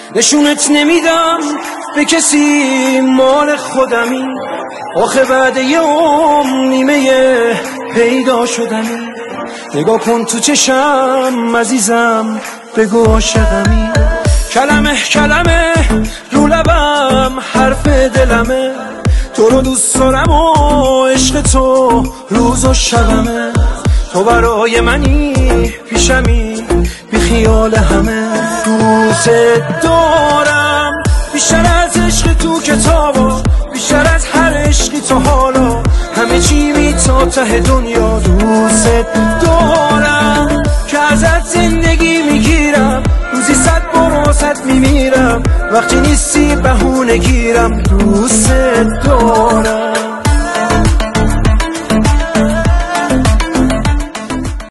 نشونت نمیدم به کسی، مال خودمی. آخه بعد یه نیمه پیدا شدمی. نگاه کن تو چشم عزیزم، بگو عاشقمی. کلمه کلمه رو لبم حرف دلمه، تو رو دوست دارم و عشق تو روز و شبمه. تو برای منی پیشمی بی خیال همه. دوست دارم بیشتر از عشق تو کتابا، بیشتر از هر عشقی تو حالا. همه چی می تا ته دنیا. دوست دارم که ازت زندگی میگیرم، روزی 100 بار واسط میمیرم. وقتی نیستی بهونه گیرم. دوست دارم.